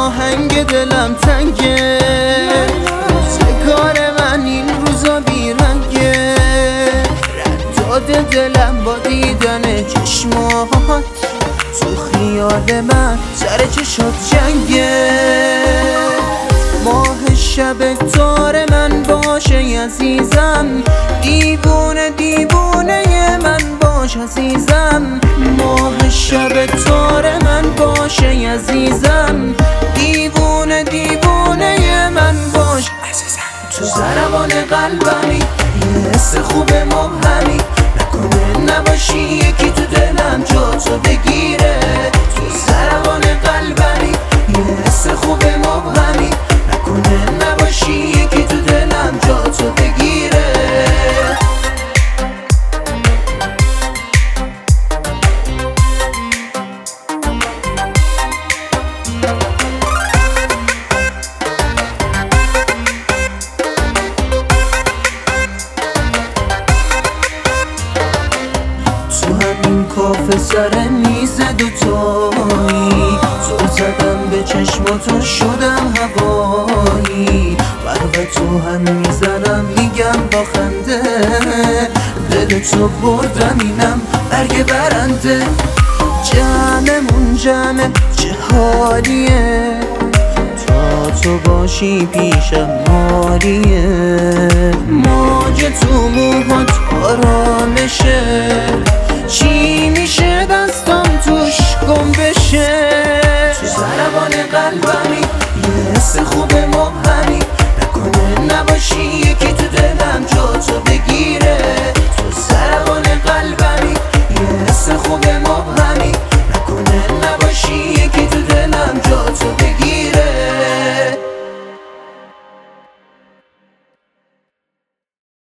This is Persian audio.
آهنگ دلم تنگه، روزگار من این روزا بیرنگه، رد داده دلم با دیدن چشمات، تو خیال من سر چشات جنگه. ماه شب تار من باشه عزیزم، دیوونه دیوونه من باش عزیزم. ماه شب تار من باشه عزیزم، دیوونه دیوونه من باش عزیزم. تو ضربان قلبمی یه حس خوب مبهمی، نکنه نباشی یکی تو دلم جا تو بگیره. تو ضربان قلبمی یه حس خوب مبهمی، نکنه نباشی یکی تو دلم جا تو بگیره. تو همین کافه سر میز دوتایی، زل زدم به چشماتون شدم هوایی. برق تو هم میزنم میگم با خنده، دل تو بردم اینم برگ برنده. جمعمون جمع چه حالیه، تا تو باشی پیشم مالیه. موج تو موهات آرامشه، چی میشه دستم توش گم بشه. تو ضربان قلبمی یه حس خوب مبهمی، نکنه نباشی یکی